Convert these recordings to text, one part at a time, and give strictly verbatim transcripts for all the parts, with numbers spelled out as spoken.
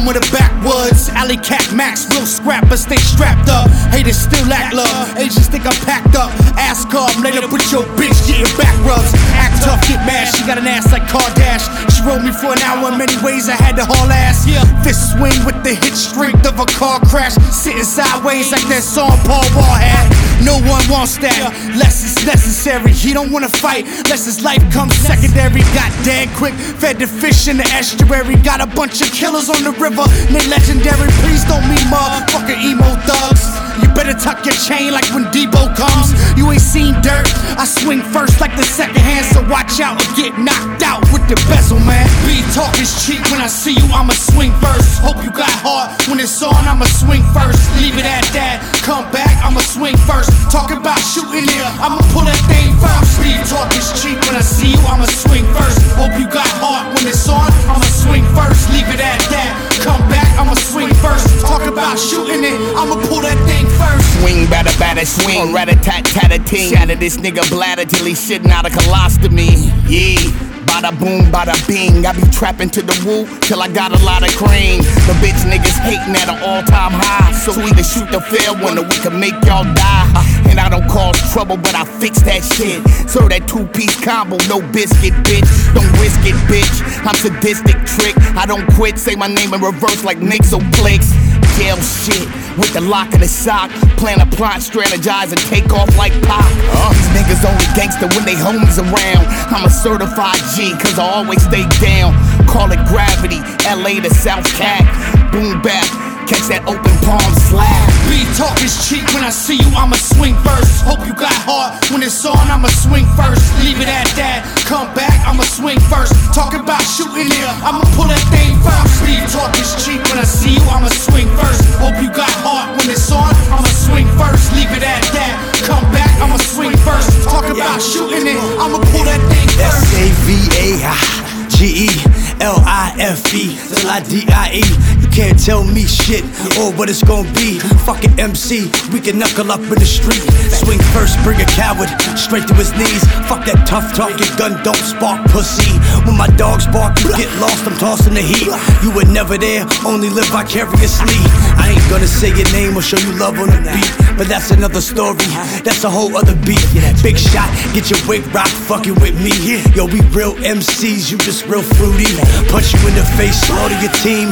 of the backwoods. Alley cat max, real scrap, but stay strapped up. Haters still lack love, Asians think I'm packed up. Ask up, later put your bitch getting back rubs. Act tough, get mad, she got an ass like Kardashian. She rode me for an hour, in many ways I had to haul ass. Fist swing with the hit strength of a car crash. Sitting sideways like that song Paul Wall had. No one wants that, less is necessary. He don't wanna fight, less his life comes secondary. Got dead quick, fed the fish in the estuary. Got a bunch of killers on the river, they legendary. Please don't mean motherfucking emo thugs. You better tuck your chain like when Debo comes. You ain't seen dirt, I swing first like the second hand. So watch out or get knocked out with the bezel, man. Beat talk is cheap, when I see you I'ma swing first. Hope you got heart, when it's on I'ma swing first. Leave it at that, come back I'ma swing first. Talk about shooting it, I'ma pull that thing first. Beat talk is cheap, when I see you I'ma swing first. Hope you got heart, when it's on I'ma swing first. Leave it at that, come back I'ma swing first. Talk about shooting it, I'ma pull that thing first. Swing, batter, batter, swing, rat-a-tat-tat-a-ting. Shatter this nigga bladder till he's shitting out a colostomy. Yeah, bada boom, bada bing. I be trapping to the woo till I got a lot of cream. The bitch niggas hating at an all-time high, so we can shoot the fair one or we can make y'all die. And I don't cause trouble, but I fix that shit. So that two-piece combo, no biscuit, bitch. Don't risk it, bitch. I'm sadistic trick. I don't quit, say my name in reverse like Nixoplex. Jail shit with the lock of the sock. Plan a plot, strategize and take off like pop. Uh, these niggas only gangster when they homies around. I'm a certified G, cause I always stay down. Call it gravity, L A to South Cat. Boom bap, catch that open palm slap. Beat talk is cheap, when I see you I'ma swing first. Hope you got heart, when it's on I'ma swing first. Leave it at that, come back I'ma swing first. Talk about shooting it, I'ma pull that thing first. Beat talk is cheap, when I see you I'ma swing first. Hope you got heart, when it's on I'ma swing first. Leave it at that, come back I'ma swing first. Talk about shooting it, I'ma pull that thing first. S A V A G E L I F E till I D I E. You can't tell me shit or what it's gon' be. Fucking M C, we can knuckle up in the street. Swing first, bring a coward straight to his knees. Fuck that tough talk, your gun don't spark pussy. When my dogs bark, you get lost, I'm tossing the heat. You were never there, only live vicariously. I ain't gonna say your name or show you love on the beat, but that's another story, that's a whole other beat. Big shot, get your wig rock fucking with me. Yo, we real M Cs, you just real fruity. Punch you in the face, slaughter your team.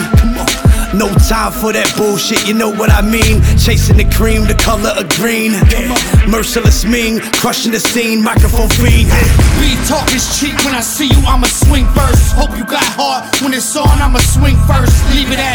No time for that bullshit, you know what I mean. Chasing the cream, the color of green. Merciless mean, crushing the scene, microphone fiend. Beat talk is cheap, when I see you I'ma swing first. Hope you got heart, when it's on I'ma swing first. Leave it